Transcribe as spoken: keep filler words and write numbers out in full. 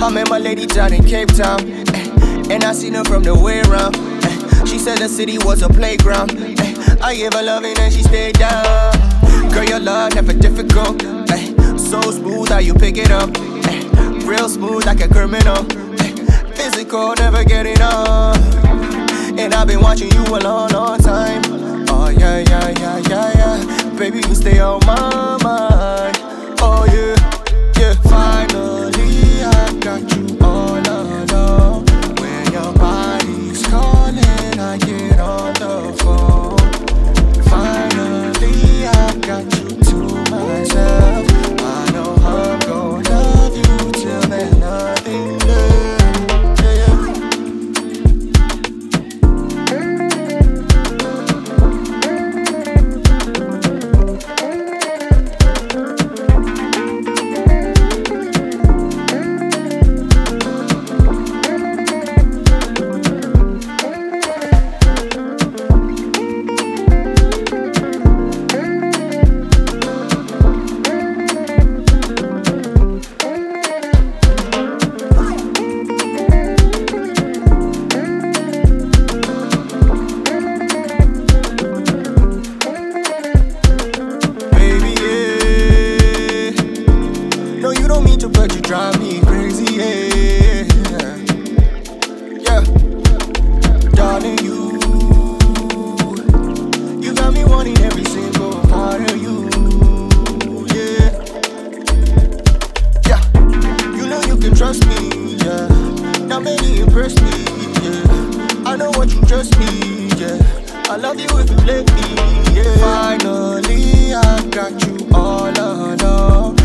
I met my lady down in Cape Town, eh, and I seen her from the way around. Eh, she said the city was a playground. Eh, I gave her loving and she stayed down. Girl, your love never difficult. Eh, so smooth how you pick it up. Eh, real smooth like a criminal. Eh, physical, never get enough. And I've been watching you a long, long time. Oh yeah, yeah, yeah, yeah, yeah. Baby, you stay on my mind. Oh yeah, yeah. Finally, I got you all alone. When your body's calling, I get on the phone. Finally, I got you to myself. I know I'm gonna love you till there's nothing left. Yeah, yeah. But you drive me crazy, yeah. Yeah, darling, you You got me wanting every single part of you, yeah. Yeah, you know you can trust me, yeah. Not many impress me, yeah. I know what you trust me, yeah. I love you if you let me, yeah. Finally, I got you all alone.